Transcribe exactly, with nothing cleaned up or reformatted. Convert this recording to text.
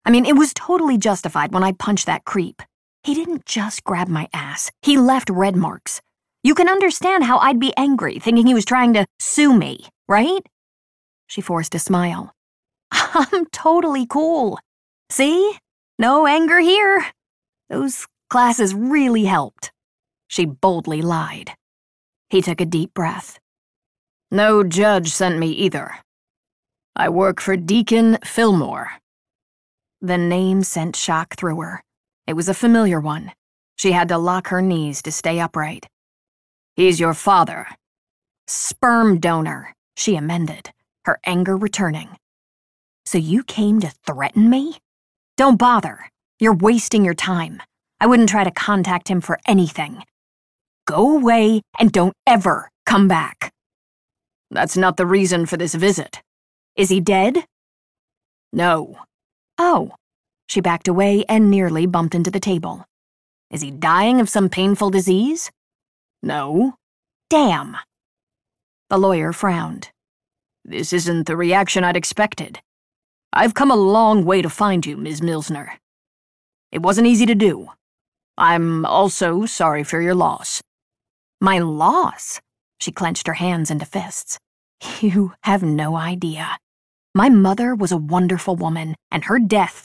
I mean, it was totally justified when I punched that creep. He didn't just grab my ass. He left red marks. You can understand how I'd be angry, thinking he was trying to sue me, right? She forced a smile. I'm totally cool. See? No anger here. Those classes really helped. She boldly lied. He took a deep breath. No judge sent me either. I work for Deacon Fillmore. The name sent shock through her. It was a familiar one. She had to lock her knees to stay upright. He's your father. Sperm donor, she amended, her anger returning. So you came to threaten me? Don't bother. You're wasting your time. I wouldn't try to contact him for anything. Go away and don't ever come back. That's not the reason for this visit. Is he dead? No. Oh. She backed away and nearly bumped into the table. Is he dying of some painful disease? No. Damn. The lawyer frowned. This isn't the reaction I'd expected. I've come a long way to find you, Miz Milsner. It wasn't easy to do. I'm also sorry for your loss. My loss? She clenched her hands into fists. You have no idea. My mother was a wonderful woman, and her death